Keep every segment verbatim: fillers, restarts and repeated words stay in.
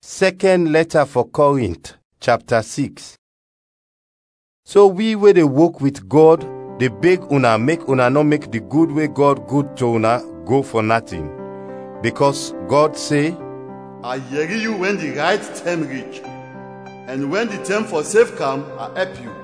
Second letter for Corinth, chapter six. So we wey dey work with God, dey beg una make una no make the good way God good to una go for nothing. Because God say, I hear you when the right time reach, and when the time for save come, I help you.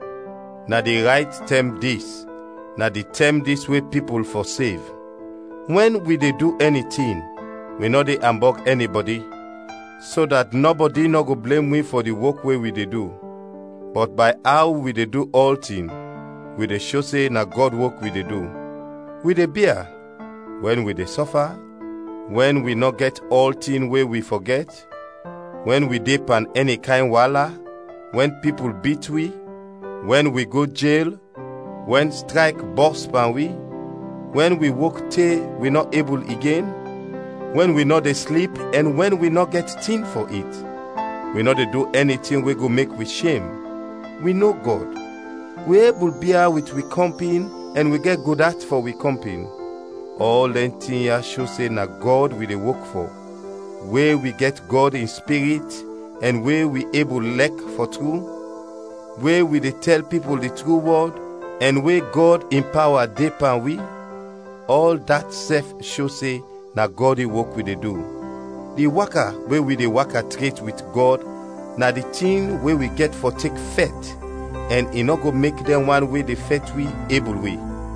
Na the right time this, na the time this way people for save. When we dey do anything, we no dey ambog anybody, so that nobody no go blame we for the work wey we dey do. But by how we dey do all things, we dey show say na God work we dey do. We dey bear when we dey suffer, when we no get all things wey we forget, when we dey pan any kind wahala, when people beat we, when we go jail, when strike burst pan we, when we work till we not able again, when we no dey sleep, and when we no get thing for it. We no dey do anything we go make we shame. We know God. We able bear with we company, and we get good at for we company. All them things here show say na God we dey work for. Where we get God in spirit, and where we able lack for true. Where we dey tell people the true word, and where God in power dey pan we. All that self show say na God dey work we dey do. The waka where we dey waka straight with God, na the thing where we get for take faith, and e no go make them one way the faith we able we.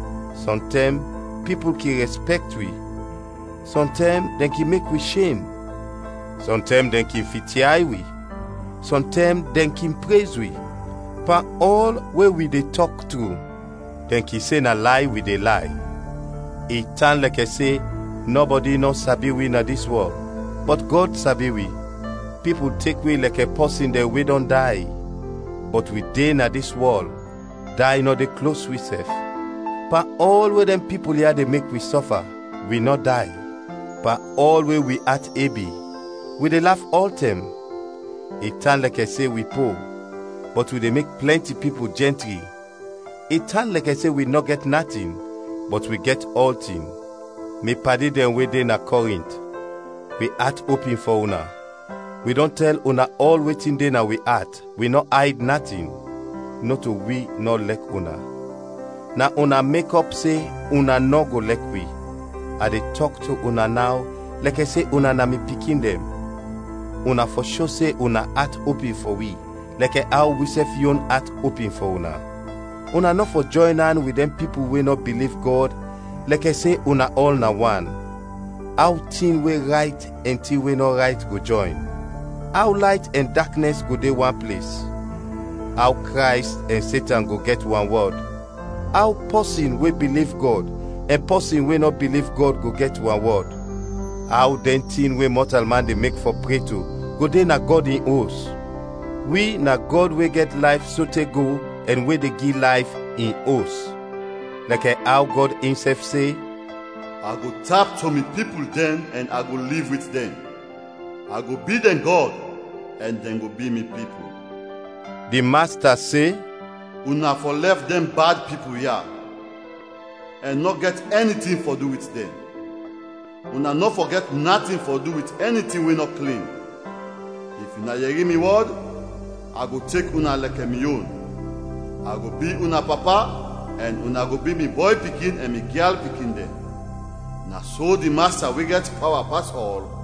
Sometimes people can respect we. Sometimes they can make we shame. Sometimes they can fitiai we. Sometimes they can praise we. But all where we dey talk to, they can say na lie we dey lie. It turn like I say, nobody no sabi we na this world, but God sabi we. People take we like a person that we don't die, but we dey na this world, die no dey close we self. But all where them people here they make we suffer, we not die. But all where we at A B, we dey laugh all time. It turn like I say we poor, but we dey make plenty people gentry. It turn like I say we not get nothing, but we get all things. Me paddy them way dey na Corinth. We heart open for una. We don't tell una all waiting dey na we heart. We no hide nothing. Not to we no like una. Na una make up say una no go like we. I dey talk to una now like I say una na me picking them. Una for sure say una heart open for we, like how we say yon heart open for una. Una no for join hand with them people we not believe God. Like I say, una all na one. How thing we right and thing we not right go join. How light and darkness go dey one place. How Christ and Satan go get one word. How person we believe God and person we not believe God go get one word. How then thing we mortal man they make for pray to go dey na God in us. We na God we get life so te go, and we they give life in us. Like how God himself say, I go tap to me people then, and I go live with them. I go be them God, and then go be me people. The master say, una for left them bad people here, and not get anything for do with them. Una not forget nothing for do with anything we not clean. If una hear me word, I go take una like a me own. I go be una papa, and una go be me boy pikin and me girl pikin dem. Na so the master we get power pass all.